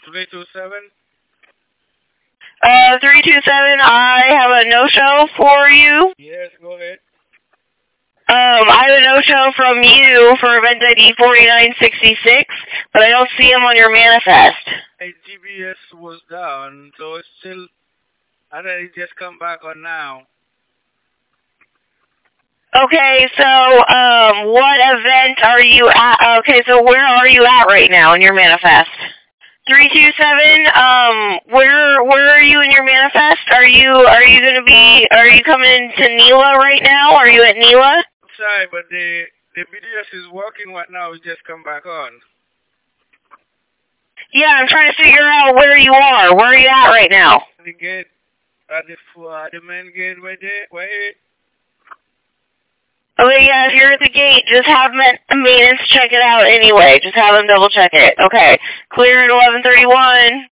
327? 327, I have a no-show for you. Yes, go ahead. I have a no-show from you for event ID 4966, but I don't see him on your manifest. Hey, GPS was down, so it's still... I think it just come back on now. Okay, so, what event are you at? Okay, so where are you at right now in your manifest? 327, where are you in your manifest? Are you coming to Nila right now? Are you at Nila? Sorry, but the BDS is working right now. It just come back on. Yeah, I'm trying to figure out where you are. Where are you at right now? The gate, at the main gate right there, right? Okay, yeah, if you're at the gate, just have maintenance check it out anyway. Just have them double check it. Okay, clear at 11:31.